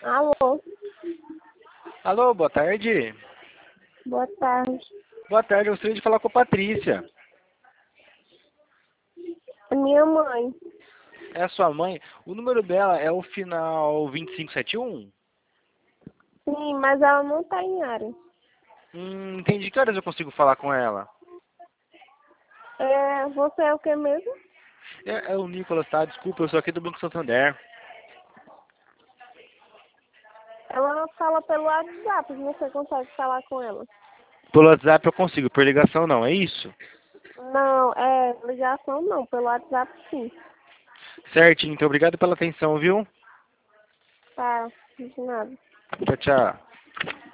Alô, Alô, boa tarde. boa tarde. Boa tarde, eu gostaria de falar com a Patrícia. É minha mãe. É a sua mãe? O número dela é o final 2571? Sim, mas ela não tá em área. Entendi. Que horas eu consigo falar com ela? Você é o que mesmo? É o Nicolas, tá? Desculpa, eu sou aqui do Banco Santander. Ela fala pelo WhatsApp, você consegue falar com ela. Pelo WhatsApp eu consigo, por ligação não, é isso? Não, ligação não, pelo WhatsApp sim. Certinho, então obrigado pela atenção, viu? Tá, de nada. Tchau, tchau.